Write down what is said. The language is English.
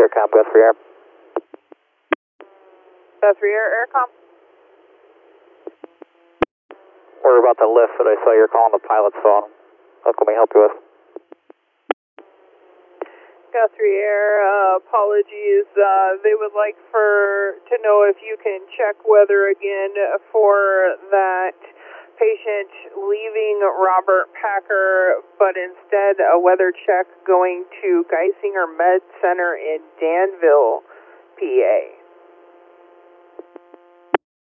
Aircom, go 3 Air. Go 3 Air, Aircom. We're about to lift, but I saw you're calling the pilot's phone. What can we help you with? Go 3 Air, apologies. They would like to know if you can check weather again for that patient leaving Robert Packer, but instead a weather check going to Geisinger Med Center in Danville, PA.